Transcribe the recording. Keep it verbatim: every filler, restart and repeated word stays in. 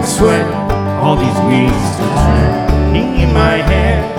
sweat, all these weeks of training in my head.